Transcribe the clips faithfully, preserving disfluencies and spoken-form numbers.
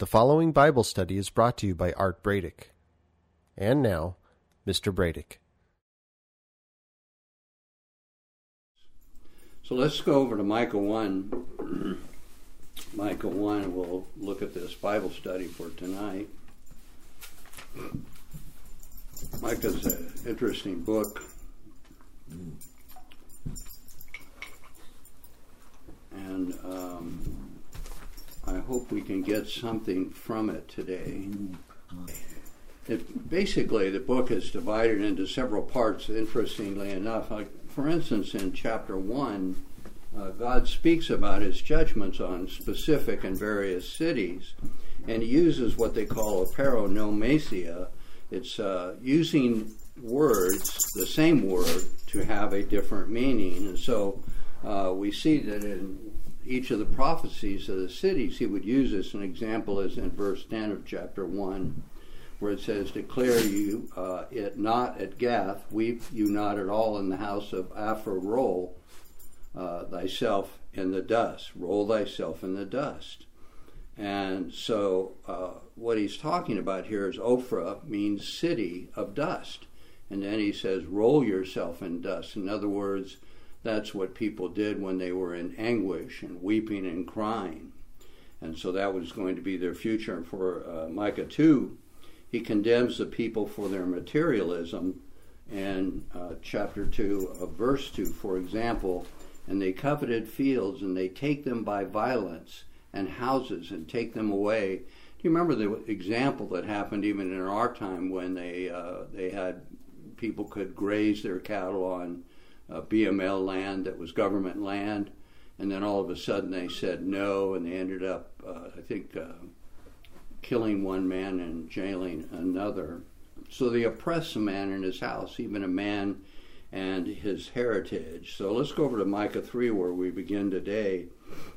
The following Bible study is brought to you by Art Bradick. And now, Mister Bradick. So let's go over to Micah one. Micah one, we'll look at this Bible study for tonight. Micah's an interesting book. And um, I hope we can get something from it today. It, basically, the book is divided into several parts, interestingly enough. Like, for instance, in chapter one, uh, God speaks about his judgments on specific and various cities, and he uses what they call a paronomasia. It's uh, using words, the same word, to have a different meaning. And so uh, we see that in each of the prophecies of the cities, he would use this. An example is in verse ten of chapter one, where it says, "Declare you uh, it not at Gath, weep you not at all in the house of Aphor, roll uh, thyself in the dust, roll thyself in the dust." And so uh, what he's talking about here is Ophrah means city of dust. And then he says, roll yourself in dust. In other words, that's what people did when they were in anguish and weeping and crying. And so that was going to be their future. And for uh, Micah two, he condemns the people for their materialism. And uh, chapter two of verse two, for example, "And they coveted fields, and they take them by violence, and houses, and take them away." Do you remember the example that happened even in our time when they uh, they had people could graze their cattle on uh, B M L land that was government land, and then all of a sudden they said no, and they ended up, uh, I think, uh, killing one man and jailing another. So they oppressed a man in his house, even a man and his heritage. So let's go over to Micah three, where we begin today.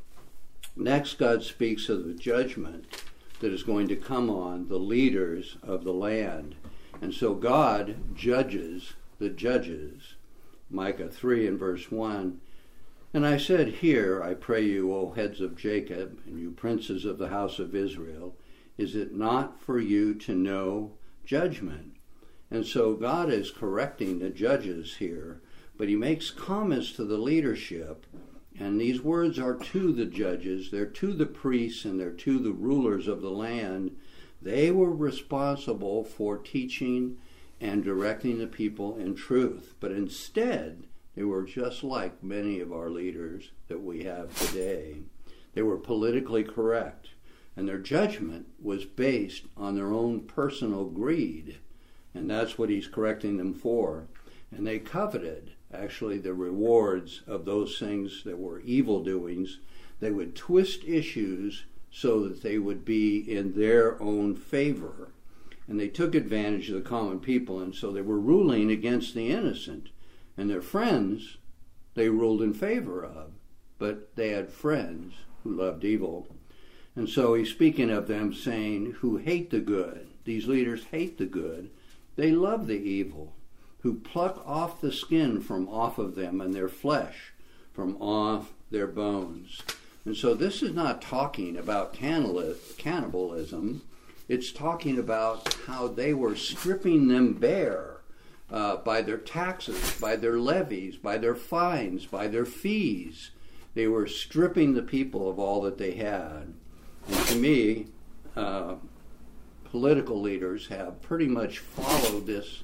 Next, God speaks of the judgment that is going to come on the leaders of the land. And so God judges the judges. Micah three and verse one, "And I said, Hear, I pray you, O heads of Jacob, and you princes of the house of Israel, is it not for you to know judgment?" And so God is correcting the judges here, but he makes comments to the leadership. And these words are to the judges, they're to the priests, and they're to the rulers of the land. They were responsible for teaching and directing the people in truth. But instead, they were just like many of our leaders that we have today. They were politically correct, and their judgment was based on their own personal greed. And that's what he's correcting them for. And they coveted actually the rewards of those things that were evil doings. They would twist issues so that they would be in their own favor. And they took advantage of the common people, and so they were ruling against the innocent. And their friends, they ruled in favor of. But they had friends who loved evil. And so he's speaking of them, saying, who hate the good. These leaders hate the good. They love the evil. Who pluck off the skin from off of them and their flesh from off their bones. And so this is not talking about cannibalism. It's talking about how they were stripping them bare uh, by their taxes, by their levies, by their fines, by their fees. They were stripping the people of all that they had. And to me, uh, political leaders have pretty much followed this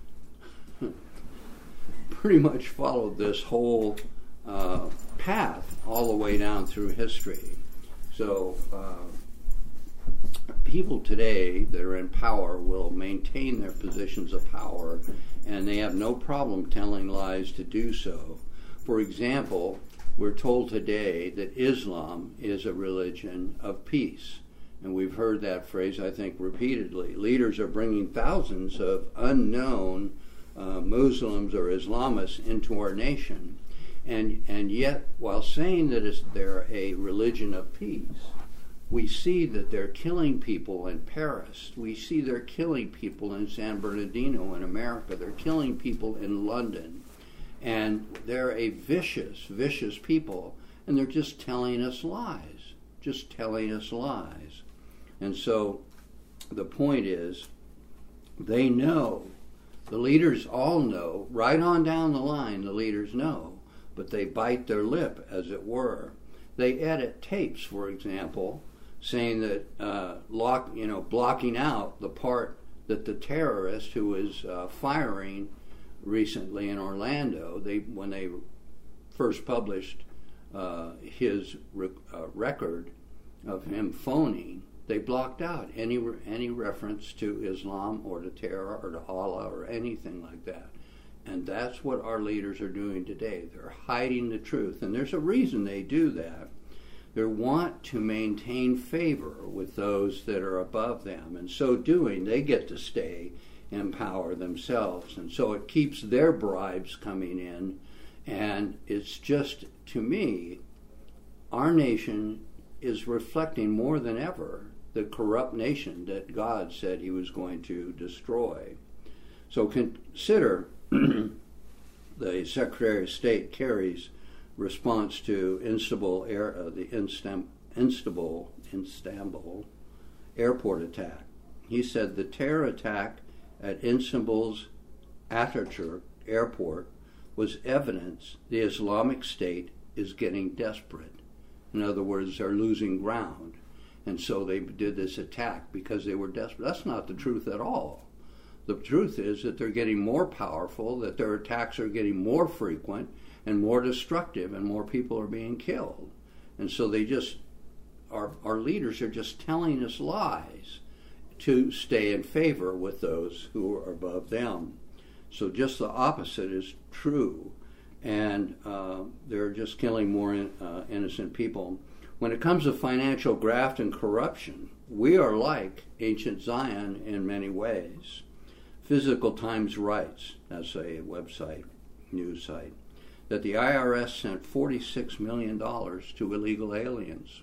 pretty much followed this whole uh, path all the way down through history. So uh, people today that are in power will maintain their positions of power, and they have no problem telling lies to do so. For example, we're told today that Islam is a religion of peace. And we've heard that phrase, I think, repeatedly. Leaders are bringing thousands of unknown Uh, Muslims or Islamists into our nation, and and yet while saying that it's, they're a religion of peace, we see that they're killing people in Paris. We see they're killing people in San Bernardino in America. They're killing people in London, and they're a vicious, vicious people, and they're just telling us lies, just telling us lies. And so the point is, they know, the leaders all know, right on down the line the leaders know, but they bite their lip, as it were. They edit tapes, for example, saying that, uh, lock, you know, blocking out the part that the terrorist who was uh, firing recently in Orlando, they when they first published uh, his re- uh, record of him phoning, they blocked out any re- any reference to Islam or to terror or to Allah or anything like that. And that's what our leaders are doing today. They're hiding the truth, and there's a reason they do that. They want to maintain favor with those that are above them. And so doing, they get to stay in power themselves. And so it keeps their bribes coming in. And it's just, to me, our nation is reflecting more than ever the corrupt nation that God said he was going to destroy. So consider the Secretary of State Kerry's response to Istanbul, air, uh, the Instam, Istanbul, Istanbul airport attack. He said the terror attack at Istanbul's Atatürk airport was evidence the Islamic State is getting desperate. In other words, they're losing ground. And so they did this attack because they were desperate. That's not the truth at all. The truth is that they're getting more powerful, that their attacks are getting more frequent and more destructive, and more people are being killed. And so they just, our, our leaders are just telling us lies to stay in favor with those who are above them. So just the opposite is true. And uh, they're just killing more in, uh, innocent people. When it comes to financial graft and corruption, we are like ancient Zion in many ways. Physical Times writes, that's a website, news site, that the I R S sent forty-six million dollars to illegal aliens.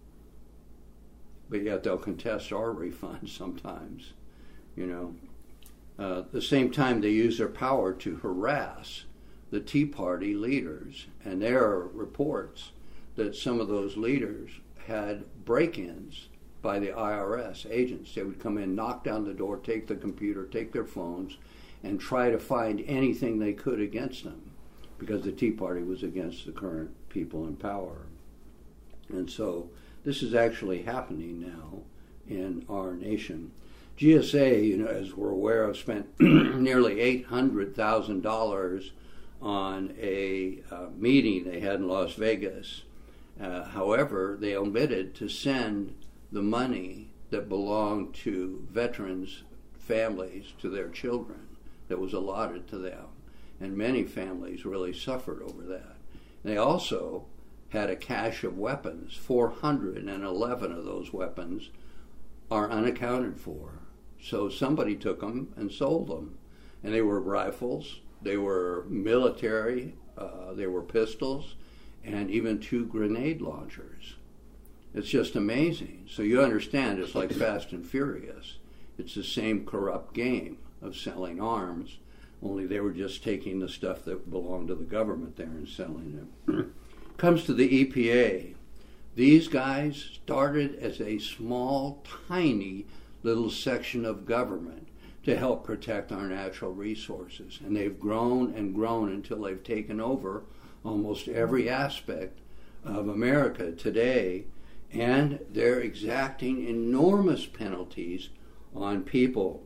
But yet they'll contest our refunds sometimes, you know. Uh, at the same time, they use their power to harass the Tea Party leaders. And there are reports that some of those leaders had break-ins by the I R S agents. They would come in, knock down the door, take the computer, take their phones, and try to find anything they could against them, because the Tea Party was against the current people in power. And so this is actually happening now in our nation. G S A, you know, as we're aware of, spent nearly eight hundred thousand dollars on a uh, meeting they had in Las Vegas. Uh, however, they omitted to send the money that belonged to veterans' families to their children that was allotted to them. And many families really suffered over that. They also had a cache of weapons. four hundred eleven of those weapons are unaccounted for. So somebody took them and sold them. And they were rifles, they were military, uh, they were pistols, and even two grenade launchers. It's just amazing. So you understand, it's like Fast and Furious. It's the same corrupt game of selling arms, only they were just taking the stuff that belonged to the government there and selling it. Comes to the E P A. These guys started as a small, tiny little section of government to help protect our natural resources. And they've grown and grown until they've taken over almost every aspect of America today. And they're exacting enormous penalties on people.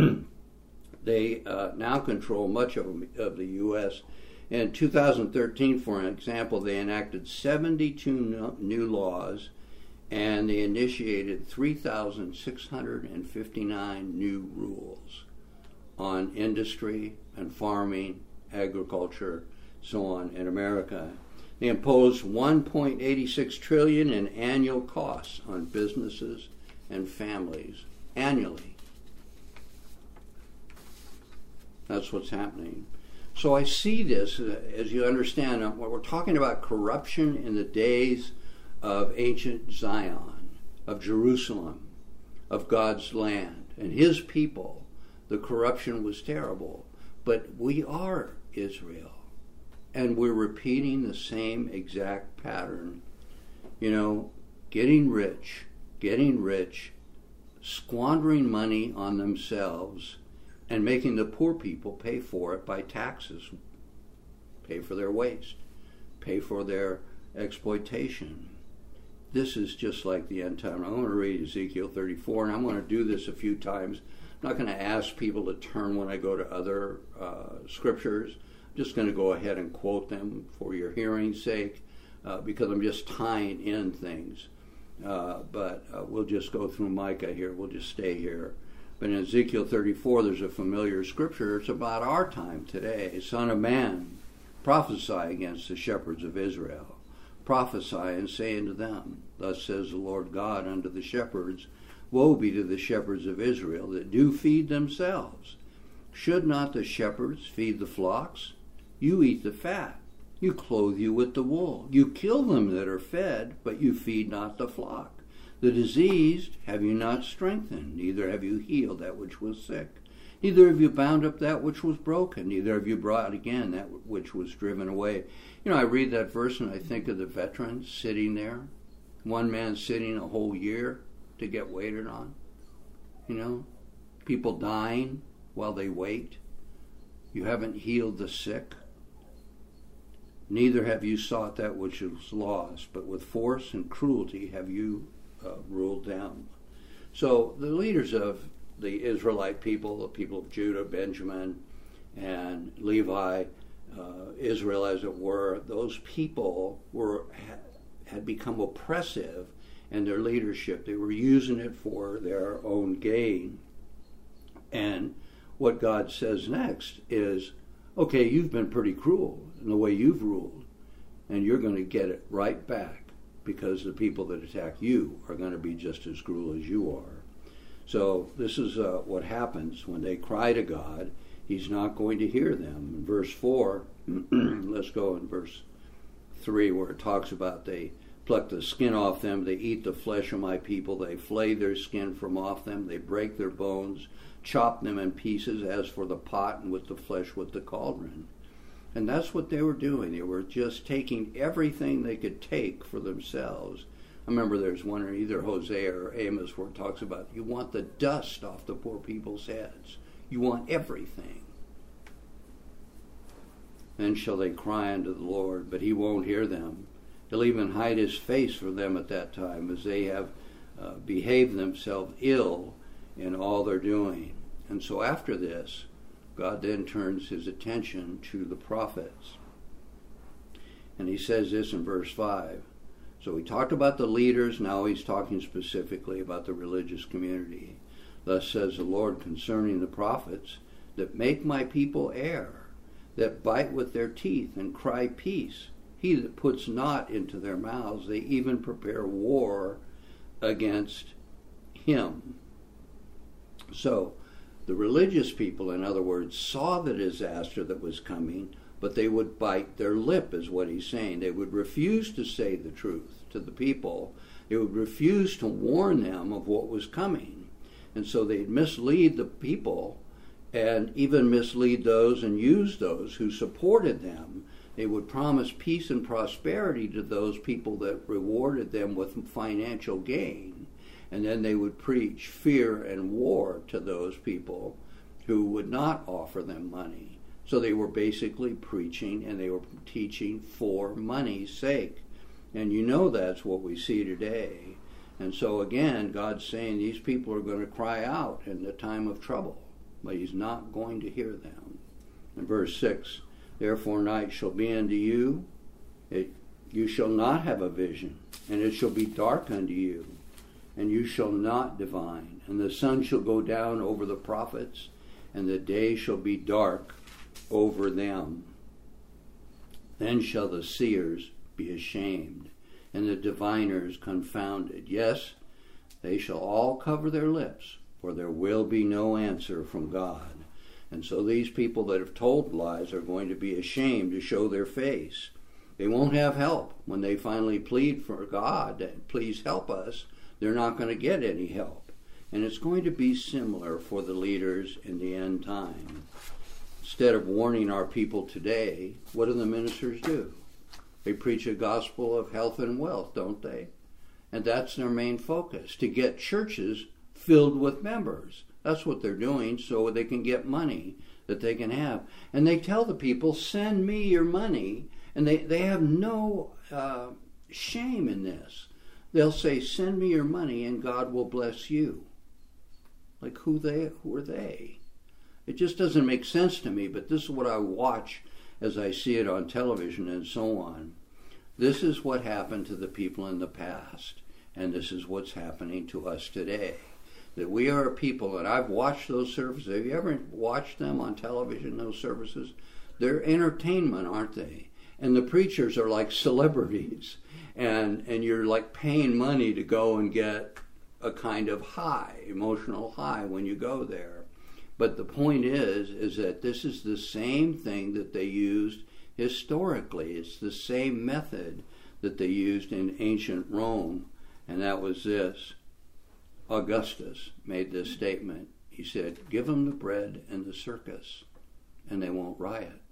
They uh, now control much of, of the U S In two thousand thirteen, for example, they enacted seventy-two no, new laws, and they initiated three thousand six hundred fifty-nine new rules on industry and farming, agriculture, so on in America. They imposed one point eight six trillion dollars in annual costs on businesses and families annually. That's what's happening. So I see this, uh, as you understand, uh, when we're talking about corruption in the days of ancient Zion, of Jerusalem, of God's land, and his people, the corruption was terrible. But we are Israel, and we're repeating the same exact pattern. You know, getting rich, getting rich, squandering money on themselves and making the poor people pay for it by taxes, pay for their waste, pay for their exploitation. This is just like the end time. I'm going to read Ezekiel thirty-four, and I'm going to do this a few times. I'm not going to ask people to turn when I go to other uh, scriptures. I'm just going to go ahead and quote them for your hearing's sake, uh, because I'm just tying in things. Uh, but uh, we'll just go through Micah here. We'll just stay here. But in Ezekiel thirty-four, there's a familiar scripture. It's about our time today. Son of man, prophesy against the shepherds of Israel. Prophesy and say unto them, thus says the Lord God unto the shepherds, woe be to the shepherds of Israel that do feed themselves. Should not the shepherds feed the flocks? You eat the fat. You clothe you with the wool. You kill them that are fed, but you feed not the flock. The diseased have you not strengthened, neither have you healed that which was sick. Neither have you bound up that which was broken, neither have you brought again that which was driven away. You know, I read that verse and I think of the veterans sitting there. One man sitting a whole year to get waited on. You know, people dying while they wait. You haven't healed the sick. Neither have you sought that which was lost, but with force and cruelty have you uh, ruled down. So the leaders of the Israelite people, the people of Judah, Benjamin, and Levi, uh, Israel as it were, those people were had become oppressive in their leadership. They were using it for their own gain. And what God says next is, okay, you've been pretty cruel in the way you've ruled, and you're going to get it right back, because the people that attack you are going to be just as cruel as you are. So this is uh, what happens when they cry to God. He's not going to hear them. In verse four, let's go in verse three, where it talks about they pluck the skin off them, they eat the flesh of my people, they flay their skin from off them, they break their bones, chop them in pieces, as for the pot, and with the flesh with the cauldron. And that's what they were doing. They were just taking everything they could take for themselves. I remember there's one in either Hosea or Amos where it talks about, you want the dust off the poor people's heads. You want everything. Then shall they cry unto the Lord, but he won't hear them. He'll even hide his face from them at that time, as they have uh, behaved themselves ill in all they're doing. And so after this, God then turns his attention to the prophets. And he says this in verse five. So we talked about the leaders, now he's talking specifically about the religious community. Thus says the Lord concerning the prophets, that make my people err, that bite with their teeth and cry peace. He that puts not into their mouths, they even prepare war against him. So the religious people, in other words, saw the disaster that was coming, but they would bite their lip, is what he's saying. They would refuse to say the truth to the people. They would refuse to warn them of what was coming. And so they'd mislead the people and even mislead those and use those who supported them. They would promise peace and prosperity to those people that rewarded them with financial gain. And then they would preach fear and war to those people who would not offer them money. So they were basically preaching and they were teaching for money's sake. And you know that's what we see today. And so again, God's saying these people are going to cry out in the time of trouble, but he's not going to hear them. In verse six, therefore night shall be unto you, it, you shall not have a vision, and it shall be dark unto you, and you shall not divine. And the sun shall go down over the prophets, and the day shall be dark over them. Then shall the seers be ashamed, and the diviners confounded. Yes, they shall all cover their lips, for there will be no answer from God. And so these people that have told lies are going to be ashamed to show their face. They won't have help. When they finally plead for God, please help us, they're not going to get any help. And it's going to be similar for the leaders in the end time. Instead of warning our people today, what do the ministers do? They preach a gospel of health and wealth, don't they? And that's their main focus, to get churches filled with members. That's what they're doing so they can get money that they can have. And they tell the people, send me your money. And they, they have no uh, shame in this. They'll say, send me your money and God will bless you. Like who they who are they? It just doesn't make sense to me, but this is what I watch as I see it on television and so on. This is what happened to the people in the past, and this is what's happening to us today. That we are a people, and I've watched those services. Have you ever watched them on television, those services? They're entertainment, aren't they? And the preachers are like celebrities, and and you're like paying money to go and get a kind of high, emotional high when you go there. But the point is, is that this is the same thing that they used historically. It's the same method that they used in ancient Rome, and that was this. Augustus made this statement. He said, give them the bread and the circus, and they won't riot.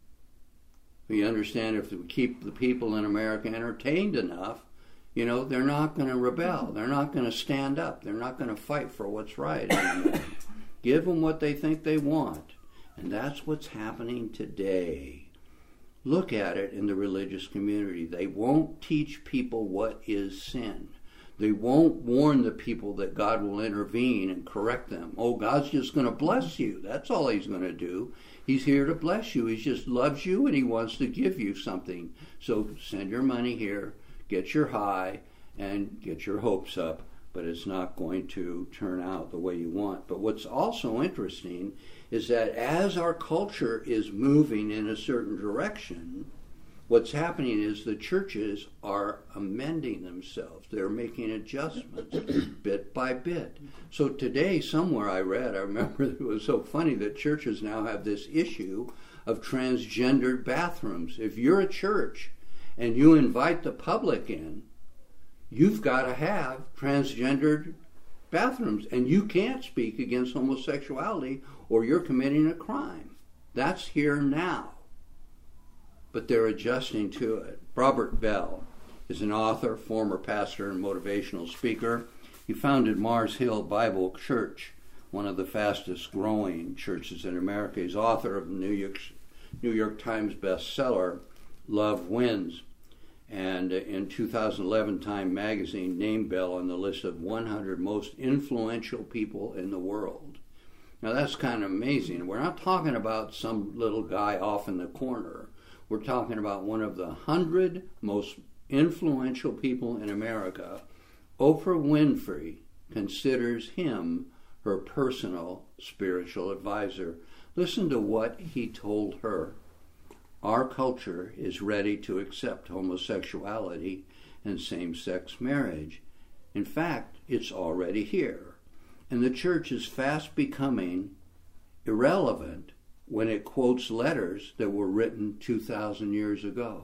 You understand, if we keep the people in America entertained enough, you know, they're not going to rebel. They're not going to stand up. They're not going to fight for what's right anymore. Give them what they think they want. And that's what's happening today. Look at it in the religious community. They won't teach people what is sin. They won't warn the people that God will intervene and correct them. Oh, God's just going to bless you. That's all he's going to do. He's here to bless you. He just loves you and he wants to give you something. So send your money here, get your high, and get your hopes up. But it's not going to turn out the way you want. But what's also interesting is that as our culture is moving in a certain direction, what's happening is the churches are amending themselves. They're making adjustments bit by bit. So today, somewhere I read, I remember it was so funny that churches now have this issue of transgendered bathrooms. If you're a church and you invite the public in, you've got to have transgendered bathrooms, and you can't speak against homosexuality or you're committing a crime. That's here now. But they're adjusting to it. Robert Bell is an author, former pastor, and motivational speaker. He founded Mars Hill Bible Church, one of the fastest growing churches in America. He's author of the New York, New York Times bestseller, Love Wins. And in two thousand eleven, Time magazine named Bell on the list of one hundred most influential people in the world. Now that's kind of amazing. We're not talking about some little guy off in the corner. We're talking about one of the hundred most influential people in America. Oprah Winfrey considers him her personal spiritual advisor. Listen to what he told her. Our culture is ready to accept homosexuality and same-sex marriage. In fact, it's already here. And the church is fast becoming irrelevant when it quotes letters that were written two thousand years ago.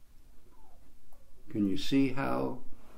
Can you see how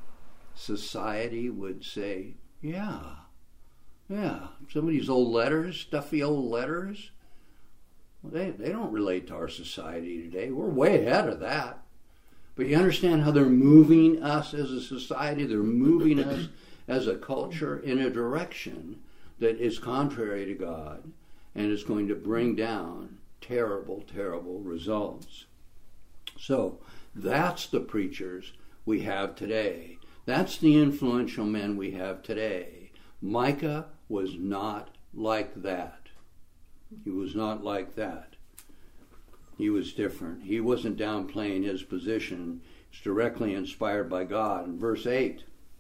society would say, yeah, yeah, some of these old letters, stuffy old letters, They, they don't relate to our society today. We're way ahead of that. But you understand how they're moving us as a society? They're moving us as a culture in a direction that is contrary to God and is going to bring down terrible, terrible results. So that's the preachers we have today. That's the influential men we have today. Micah was not like that. He was not like that. He was different. He wasn't downplaying his position. It's directly inspired by God. In verse eight,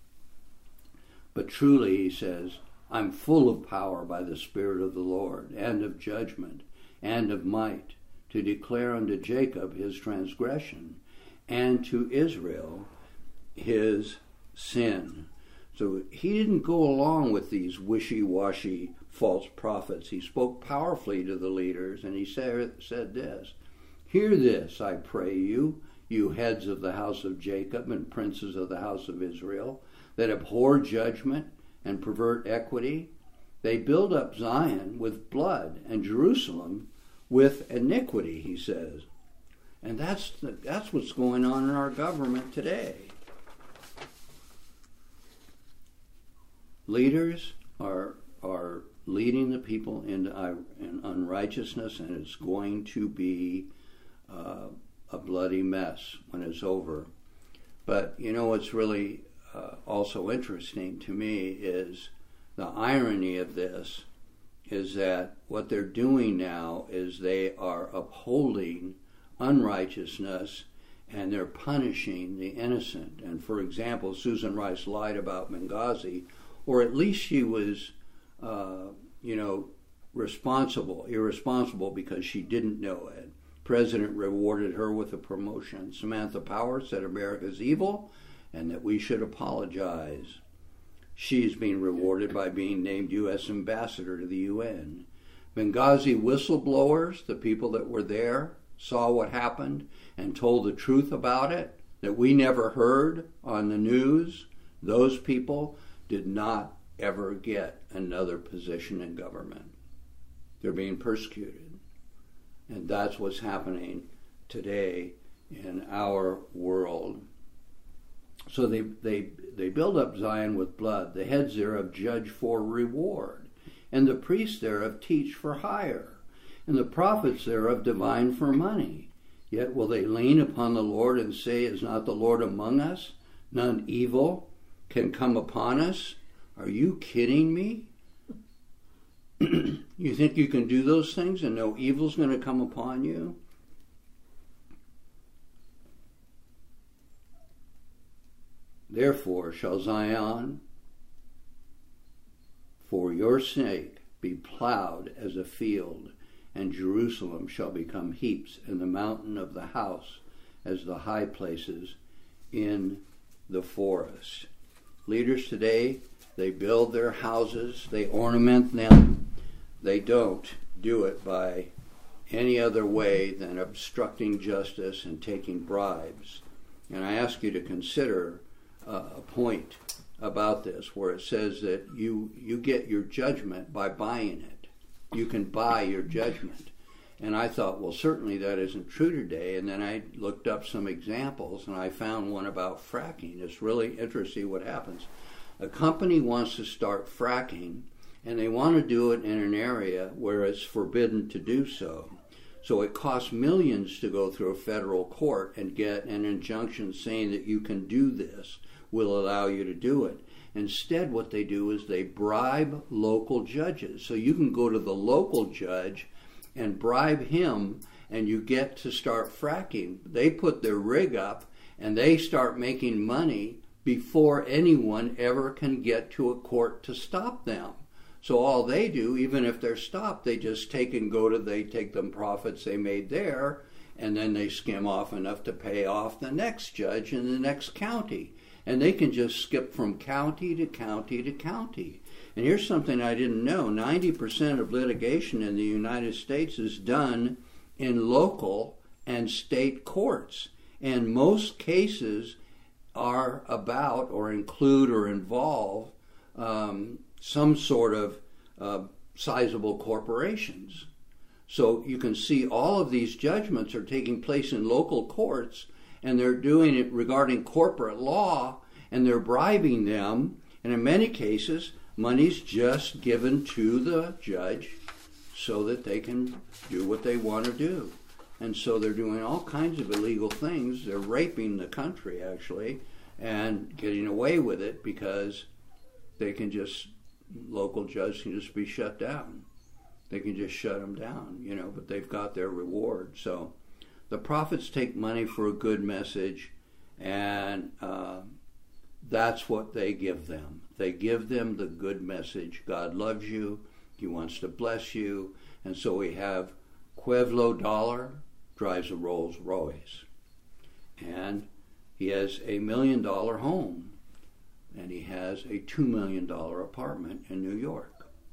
but truly, he says, I'm full of power by the Spirit of the Lord, and of judgment, and of might, to declare unto Jacob his transgression, and to Israel his sin. So he didn't go along with these wishy-washy false prophets. He spoke powerfully to the leaders, and he said, said this, hear this, I pray you, you heads of the house of Jacob and princes of the house of Israel, that abhor judgment and pervert equity. They build up Zion with blood and Jerusalem with iniquity, he says. And that's the, that's what's going on in our government today. Leaders are are leading the people into in unrighteousness, and it's going to be uh, a bloody mess when it's over. But you know what's really uh, also interesting to me is the irony of this is that what they're doing now is they are upholding unrighteousness and they're punishing the innocent. And for example, Susan Rice lied about Benghazi, or at least she was, uh, you know, responsible, irresponsible because she didn't know it. President rewarded her with a promotion. Samantha Power said America's evil and that we should apologize. She's being rewarded by being named U S ambassador to the U N. Benghazi whistleblowers, the people that were there, saw what happened and told the truth about it that we never heard on the news. Those people did not ever get another position in government. They're being persecuted. And that's what's happening today in our world. So they, they, they build up Zion with blood. The heads thereof judge for reward, and the priests thereof teach for hire, and the prophets thereof divine for money. Yet will they lean upon the Lord and say, is not the Lord among us? None evil can come upon us? Are you kidding me? You think you can do those things and no evil's going to come upon you? Therefore shall Zion, for your sake, be plowed as a field, and Jerusalem shall become heaps, and the mountain of the house as the high places in the forest. Leaders today, they build their houses, they ornament them. They don't do it by any other way than obstructing justice and taking bribes. And I ask you to consider uh, a point about this where it says that you, you get your judgment by buying it. You can buy your judgment. And I thought, well, certainly that isn't true today. And then I looked up some examples, and I found one about fracking. It's really interesting what happens. A company wants to start fracking, and they want to do it in an area where it's forbidden to do so. So it costs millions to go through a federal court and get an injunction saying that you can do this, will allow you to do it. Instead, what they do is they bribe local judges. So you can go to the local judge and bribe him, and you get to start fracking. They put their rig up, and they start making money before anyone ever can get to a court to stop them. So all they do, even if they're stopped, they just take and go to, they take them profits they made there, and then they skim off enough to pay off the next judge in the next county. And they can just skip from county to county to county. And here's something I didn't know. ninety percent of litigation in the United States is done in local and state courts. And most cases are about or include or involve um, some sort of uh, sizable corporations. So you can see all of these judgments are taking place in local courts, and they're doing it regarding corporate law, and they're bribing them, and in many cases, money's just given to the judge so that they can do what they want to do. And so they're doing all kinds of illegal things. They're raping the country, actually, and getting away with it because they can just, local judges can just be shut down. They can just shut them down, you know, but they've got their reward. So the prophets take money for a good message, and uh, that's what they give them. They give them the good message. God loves you. He wants to bless you. And so we have Pueblo Dollar drives a Rolls Royce. And he has a million dollar home. And he has a two million dollar apartment in New York.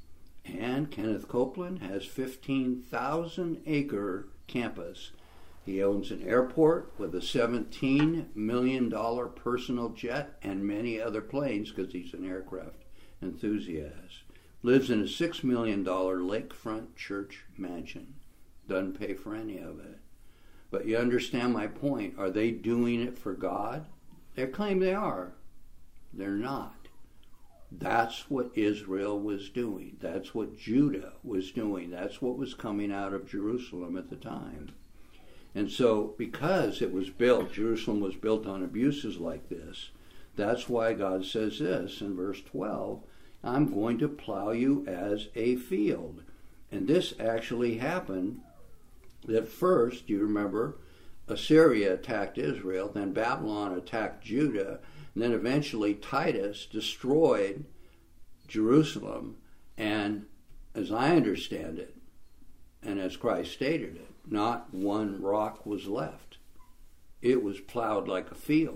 And Kenneth Copeland has fifteen thousand acre campus. He owns an airport with a seventeen million dollar personal jet and many other planes because he's an aircraft enthusiast. Lives in a six million dollar lakefront church mansion. Doesn't pay for any of it. But you understand my point. Are they doing it for God? They claim they are. They're not. That's what Israel was doing. That's what Judah was doing. That's what was coming out of Jerusalem at the time. And so because it was built, Jerusalem was built on abuses like this, that's why God says this in verse twelve, I'm going to plow you as a field. And this actually happened. At first, you remember, Assyria attacked Israel, then Babylon attacked Judah, and then eventually Titus destroyed Jerusalem. And as I understand it, and as Christ stated it, not one rock was left. It was plowed like a field.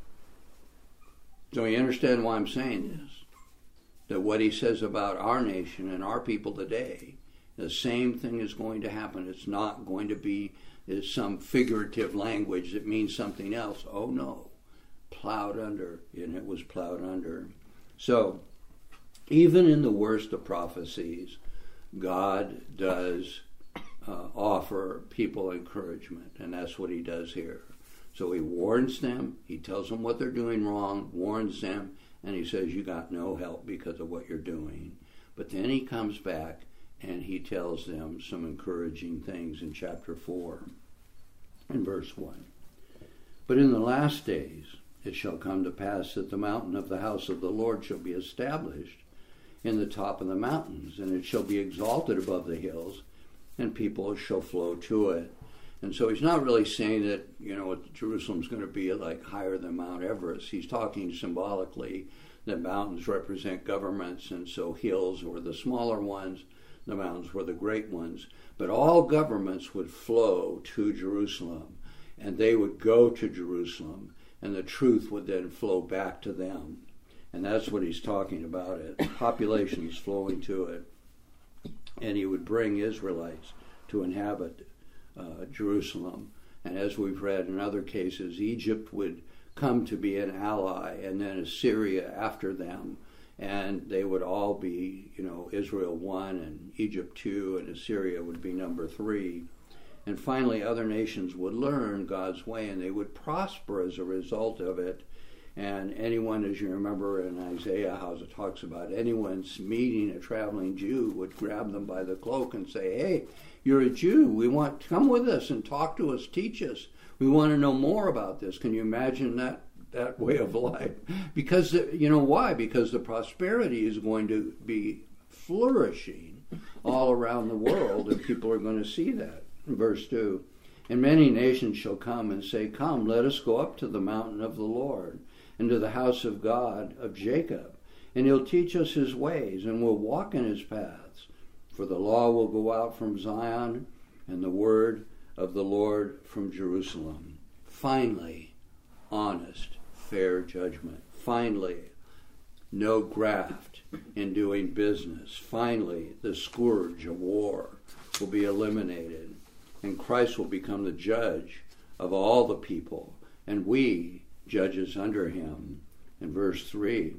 So you understand why I'm saying this? That what he says about our nation and our people today, the same thing is going to happen. It's not going to be some figurative language that means something else. Oh no, plowed under, and it was plowed under. So, even in the worst of prophecies, God does uh, offer people encouragement, and that's what he does here. So he warns them, he tells them what they're doing wrong, warns them, and he says, you got no help because of what you're doing. But then he comes back and he tells them some encouraging things in chapter four, in verse one. But in the last days it shall come to pass that the mountain of the house of the Lord shall be established in the top of the mountains, and it shall be exalted above the hills, and people shall flow to it. And so he's not really saying that, you know, Jerusalem's going to be like higher than Mount Everest. He's talking symbolically that mountains represent governments, and so hills were the smaller ones, the mountains were the great ones. But all governments would flow to Jerusalem, and they would go to Jerusalem, and the truth would then flow back to them. And that's what he's talking about, it. Populations flowing to it. And he would bring Israelites to inhabit uh, Jerusalem. And as we've read in other cases, Egypt would come to be an ally, and then Assyria after them. And they would all be, you know, Israel one and Egypt two, and Assyria would be number three. And finally, other nations would learn God's way, and they would prosper as a result of it. And anyone, as you remember in Isaiah, how it talks about anyone meeting a traveling Jew would grab them by the cloak and say, hey, you're a Jew. We want to come with us and talk to us, teach us. We want to know more about this. Can you imagine that, that way of life? Because, you know why? Because the prosperity is going to be flourishing all around the world, and people are going to see that. In verse two, and many nations shall come and say, come, let us go up to the mountain of the Lord, and to the house of God of Jacob, and he'll teach us his ways, and we'll walk in his paths. For the law will go out from Zion, and the word of the Lord from Jerusalem. Finally, honest, fair judgment. Finally, no graft in doing business. Finally, the scourge of war will be eliminated, and Christ will become the judge of all the people, and we judges under him. In verse three,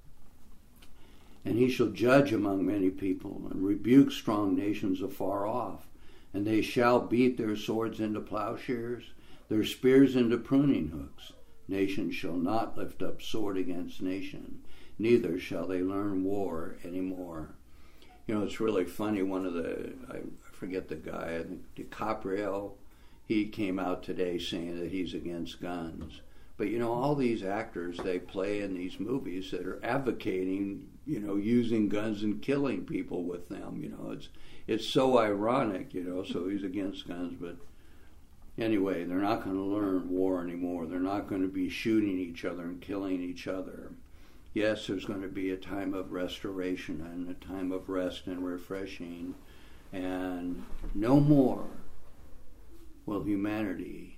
and he shall judge among many people, and rebuke strong nations afar off, and they shall beat their swords into plowshares, their spears into pruning hooks. Nation shall not lift up sword against nation, neither shall they learn war anymore. You know, it's really funny, one of the, I forget the guy, I think DiCaprio, he came out today saying that he's against guns. But, you know, all these actors, they play in these movies that are advocating, you know, using guns and killing people with them. You know, it's it's so ironic, you know, so he's against guns. But anyway, they're not going to learn war anymore. They're not going to be shooting each other and killing each other. Yes, there's going to be a time of restoration and a time of rest and refreshing. And no more will humanity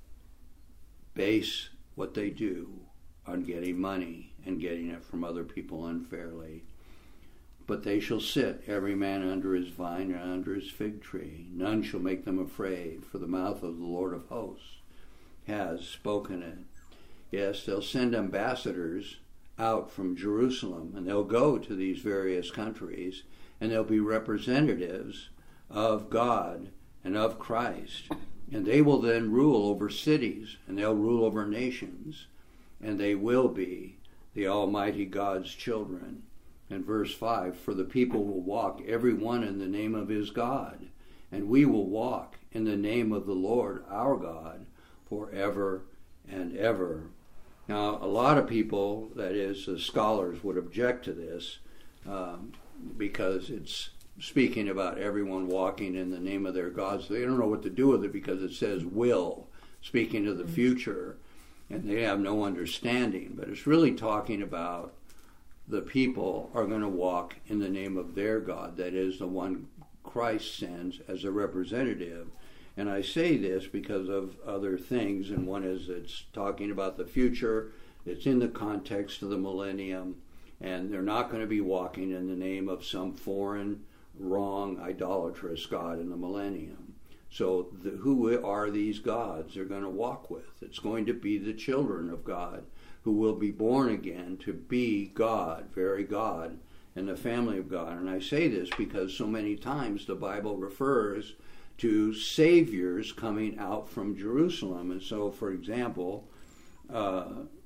base what they do on getting money and getting it from other people unfairly. But they shall sit, every man under his vine and under his fig tree. None shall make them afraid, for the mouth of the Lord of hosts has spoken it. Yes, they'll send ambassadors out from Jerusalem, and they'll go to these various countries, and they'll be representatives of God and of Christ. And they will then rule over cities, and they'll rule over nations, and they will be the Almighty God's children. And verse five, for the people will walk every one in the name of his God, and we will walk in the name of the Lord our God forever and ever. Now, a lot of people, that is, the scholars, would object to this um, because it's speaking about everyone walking in the name of their gods. They don't know what to do with it because it says will, speaking of the future, and they have no understanding. But it's really talking about the people are going to walk in the name of their God, that is, the one Christ sends as a representative. And I say this because of other things, and one is it's talking about the future, it's in the context of the millennium, and they're not going to be walking in the name of some foreign, wrong, idolatrous God in the millennium. So the, who are these gods they're going to walk with? It's going to be the children of God who will be born again to be God, very God, in the family of God. And I say this because so many times the Bible refers to saviors coming out from Jerusalem. And so, for example, uh,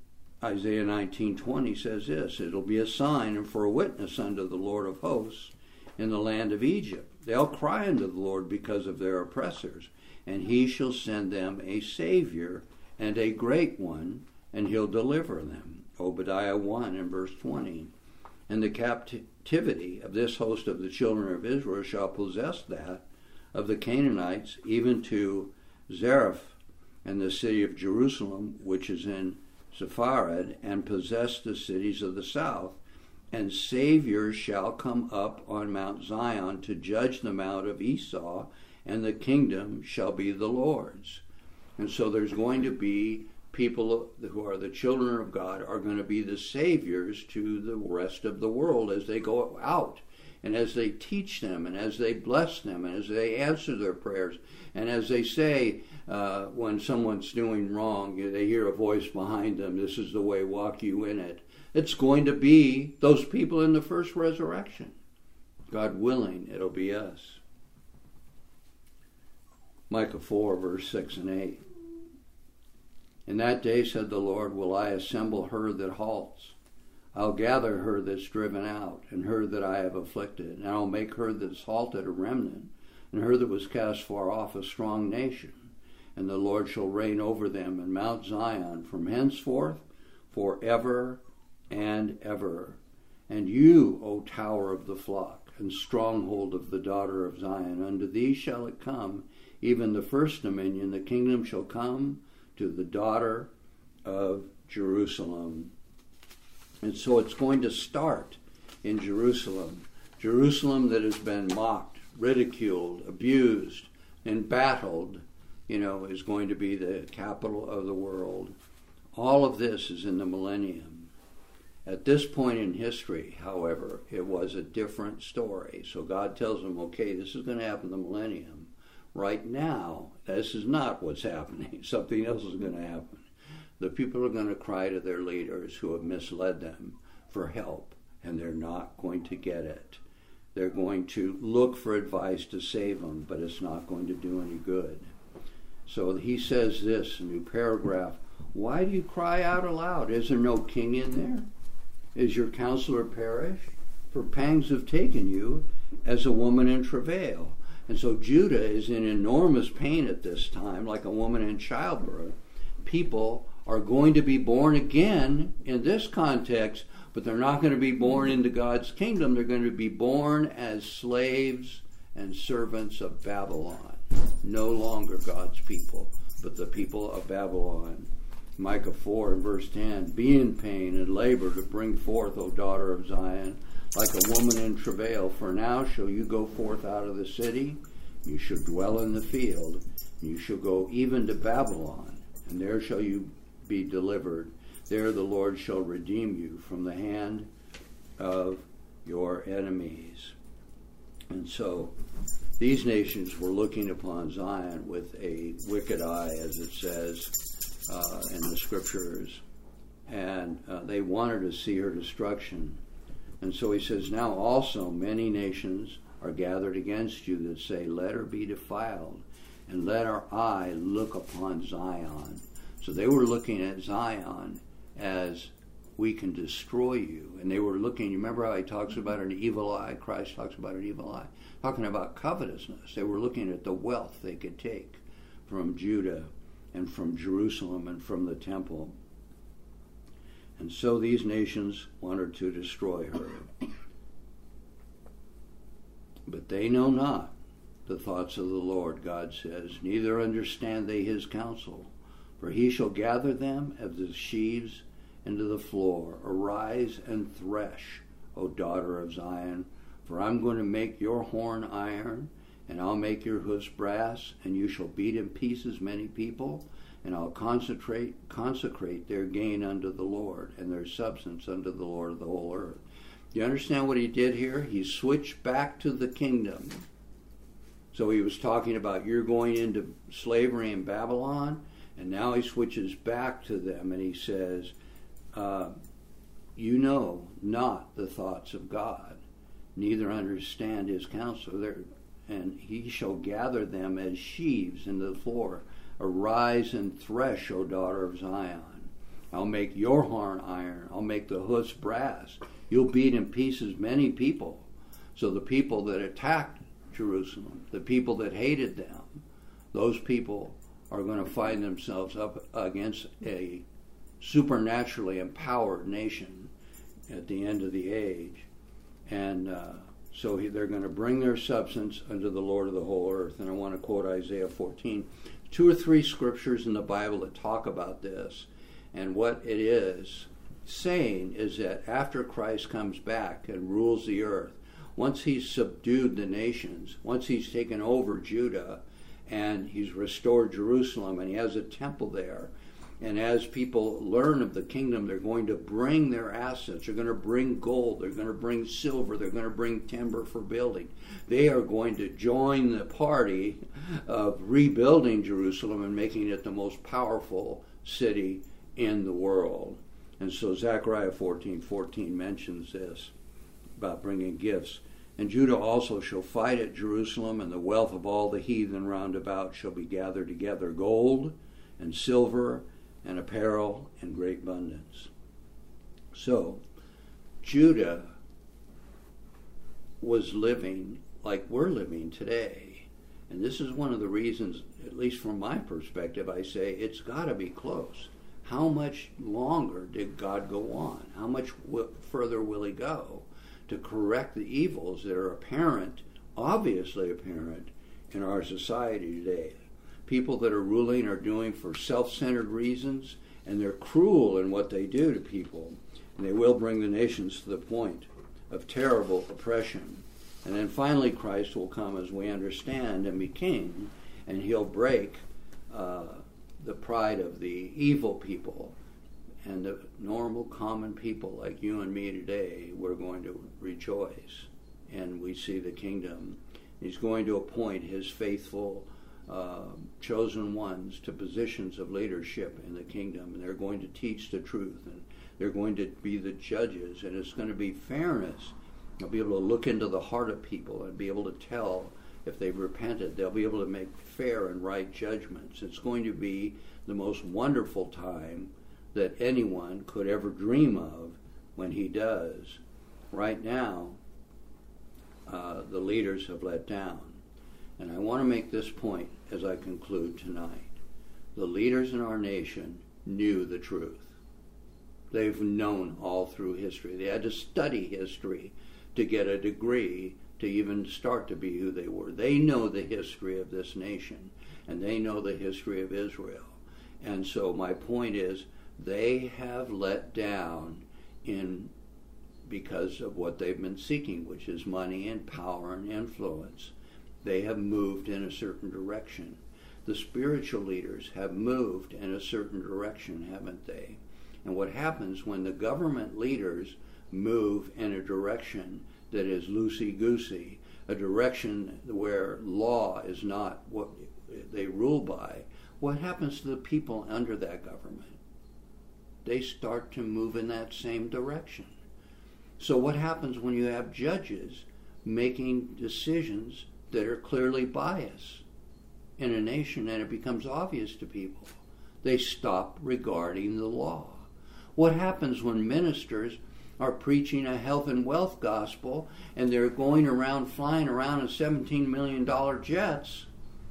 Isaiah nineteen twenty says this, it'll be a sign and for a witness unto the Lord of hosts in the land of Egypt. They'll cry unto the Lord because of their oppressors, and he shall send them a Savior and a great one, and he'll deliver them. Obadiah one and verse twenty. And the captivity of this host of the children of Israel shall possess that of the Canaanites, even to Zareph and the city of Jerusalem, which is in Sepharad, and possess the cities of the south. And saviors shall come up on Mount Zion to judge the mount of Esau, and the kingdom shall be the Lord's. And so there's going to be people who are the children of God are going to be the saviors to the rest of the world as they go out, and as they teach them, and as they bless them, and as they answer their prayers, and as they say uh, when someone's doing wrong, they hear a voice behind them, this is the way, walk you in it. It's going to be those people in the first resurrection. God willing, it'll be us. Micah four, verse six and eight. In that day, said the Lord, will I assemble her that halts. I'll gather her that's driven out, and her that I have afflicted. And I'll make her that's halted a remnant, and her that was cast far off a strong nation. And the Lord shall reign over them in Mount Zion from henceforth forever and ever. And you, O tower of the flock, and stronghold of the daughter of Zion, unto thee shall it come, even the first dominion, the kingdom shall come to the daughter of Jerusalem. And so it's going to start in Jerusalem. Jerusalem that has been mocked, ridiculed, abused, and battled, you know, is going to be the capital of the world. All of this is in the millennium. At this point in history, however, it was a different story. So God tells them, okay, this is going to happen in the millennium. Right now, this is not what's happening. Something else is going to happen. The people are going to cry to their leaders who have misled them for help, and they're not going to get it. They're going to look for advice to save them, but it's not going to do any good. So he says this, a new paragraph, why do you cry out aloud? Is there no king in there? Is your counselor perished? For pangs have taken you as a woman in travail. And so Judah is in enormous pain at this time, like a woman in childbirth. People are going to be born again in this context, but they're not going to be born into God's kingdom. They're going to be born as slaves and servants of Babylon. No longer God's people, but the people of Babylon. Micah four and verse ten, be in pain and labor to bring forth, O daughter of Zion, like a woman in travail. For now shall you go forth out of the city, you shall dwell in the field, and you shall go even to Babylon, and there shall you be delivered. There the Lord shall redeem you from the hand of your enemies. And so these nations were looking upon Zion with a wicked eye, as it says uh, in the scriptures, and uh, they wanted to see her destruction. And so he says, now also many nations are gathered against you that say, let her be defiled, and let our eye look upon Zion. So they were looking at Zion as we can destroy you. And they were looking, you remember how he talks about an evil eye? Christ talks about an evil eye. Talking about covetousness. They were looking at the wealth they could take from Judah and from Jerusalem and from the temple. And so these nations wanted to destroy her. But they know not the thoughts of the Lord, God says, neither understand they his counsel. For he shall gather them as the sheaves into the floor. Arise and thresh, O daughter of Zion, for I'm going to make your horn iron, and I'll make your hoofs brass, and you shall beat in pieces many people, and I'll concentrate, consecrate their gain unto the Lord, and their substance unto the Lord of the whole earth. Do you understand what he did here? He switched back to the kingdom. So he was talking about you're going into slavery in Babylon, and now he switches back to them, and he says, uh, you know not the thoughts of God, neither understand his counsel. There, and he shall gather them as sheaves into the floor. Arise and thresh, O daughter of Zion. I'll make your horn iron. I'll make the hoofs brass. You'll beat in pieces many people. So the people that attacked Jerusalem, the people that hated them, those people are going to find themselves up against a supernaturally empowered nation at the end of the age. And uh, so he, they're going to bring their substance unto the Lord of the whole earth. And I want to quote Isaiah fourteen. Two or three scriptures in the Bible that talk about this. And what it is saying is that after Christ comes back and rules the earth, once he's subdued the nations, once he's taken over Judah, and he's restored Jerusalem, and he has a temple there, and as people learn of the kingdom, they're going to bring their assets. They're going to bring gold. They're going to bring silver. They're going to bring timber for building. They are going to join the party of rebuilding Jerusalem and making it the most powerful city in the world. And so Zechariah fourteen fourteen mentions this about bringing gifts. And Judah also shall fight at Jerusalem, and the wealth of all the heathen round about shall be gathered together, gold and silver and apparel in great abundance. So Judah was living like we're living today. And this is one of the reasons, at least from my perspective, I say it's got to be close. How much longer did God go on? How much w- further will he go to correct the evils that are apparent, obviously apparent, in our society today? People that are ruling are doing for self-centered reasons, and they're cruel in what they do to people. And they will bring the nations to the point of terrible oppression. And then finally Christ will come, as we understand, and be king, and he'll break uh, the pride of the evil people. And the normal, common people like you and me today, we're going to rejoice. And we see the kingdom. He's going to appoint his faithful uh, chosen ones to positions of leadership in the kingdom. And they're going to teach the truth. And they're going to be the judges. And it's going to be fairness. They'll be able to look into the heart of people and be able to tell if they've repented. They'll be able to make fair and right judgments. It's going to be the most wonderful time that anyone could ever dream of when he does. Right now, uh, the leaders have let down. And I want to make this point as I conclude tonight. The leaders in our nation knew the truth. They've known all through history. They had to study history to get a degree to even start to be who they were. They know the history of this nation, and they know the history of Israel. And so my point is, they have let down in because of what they've been seeking, which is money and power and influence. They have moved in a certain direction. The spiritual leaders have moved in a certain direction, haven't they? And what happens when the government leaders move in a direction that is loosey-goosey, a direction where law is not what they rule by, what happens to the people under that government? They start to move in that same direction. So what happens when you have judges making decisions that are clearly biased in a nation, and it becomes obvious to people? They stop regarding the law. What happens when ministers are preaching a health and wealth gospel and they're going around flying around in seventeen million dollars jets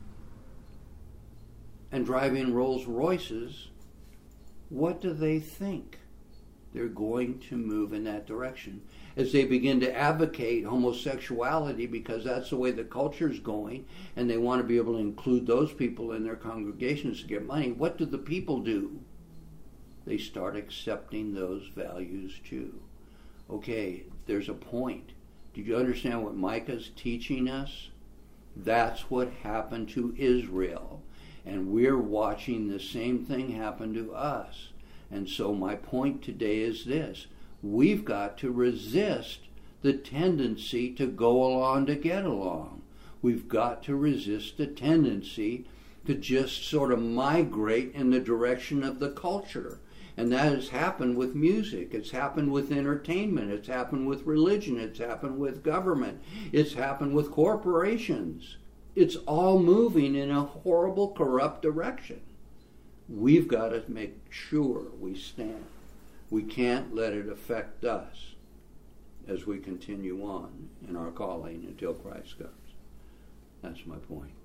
and driving Rolls Royces? What do they think? They're going to move in that direction. As they begin to advocate homosexuality because that's the way the culture's going, and they want to be able to include those people in their congregations to get money, what do the people do? They start accepting those values too. Okay, there's a point. Do you understand what Micah's teaching us? That's what happened to Israel. And we're watching the same thing happen to us. And so my point today is this. We've got to resist the tendency to go along to get along. We've got to resist the tendency to just sort of migrate in the direction of the culture. And that has happened with music. It's happened with entertainment. It's happened with religion. It's happened with government. It's happened with corporations. It's all moving in a horrible, corrupt direction. We've got to make sure we stand. We can't let it affect us as we continue on in our calling until Christ comes. That's my point.